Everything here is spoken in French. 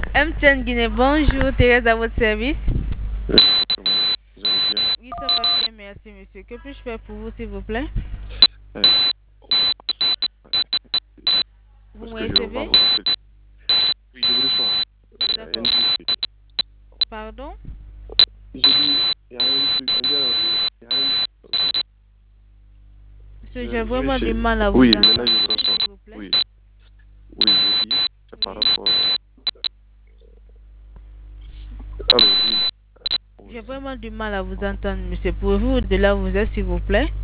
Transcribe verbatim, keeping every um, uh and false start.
M T N Guinée, bonjour, Thérèse à votre service. Euh, comment vous allez bien? Oui, ça va bien, merci monsieur. Que puis-je faire pour vous, s'il vous plaît? Euh, Vous Parce me que je vais recevez? vendre en fait. Oui, je vous reçois. Il y a un D'accord. souci. Pardon? J'ai dit, il y a un truc, un gars, il y a un... Monsieur, Je, j'ai je vais vraiment du essayer. mal à vous Oui, maintenant entendre. je vous reçois. S'il vous plaît. Oui, oui, je dis, c'est par Oui. rapport... Ah oui, oui. J'ai Oui. vraiment du mal à vous entendre, monsieur. Pouvez-vous de là où vous êtes, s'il vous plaît?